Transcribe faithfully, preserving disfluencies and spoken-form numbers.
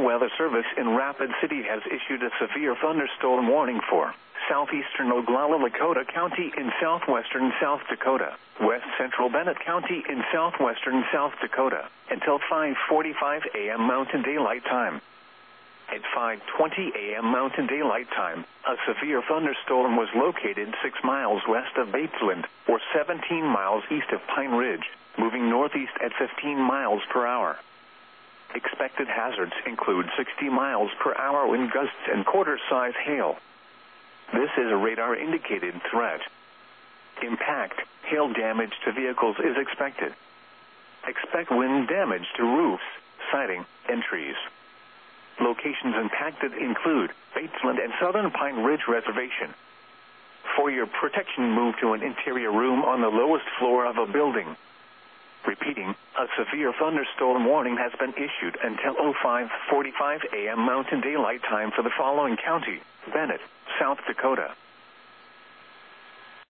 Weather Service in Rapid City has issued a severe thunderstorm warning for southeastern Oglala Lakota County in southwestern South Dakota, west central Bennett County in southwestern South Dakota, until five forty-five a.m. Mountain Daylight Time. At five twenty a.m. Mountain Daylight Time, a severe thunderstorm was located six miles west of Batesland, or seventeen miles east of Pine Ridge, moving northeast at fifteen miles per hour. Expected hazards include sixty miles per hour wind gusts and quarter-size hail. This is a radar-indicated threat. Impact, hail damage to vehicles is expected. Expect wind damage to roofs, siding, and trees. Locations impacted include Batesland and Southern Pine Ridge Reservation. For your protection, move to an interior room on the lowest floor of a building. Repeating, a severe thunderstorm warning has been issued until five forty-five a.m. Mountain Daylight Time for the following county: Bennett, South Dakota,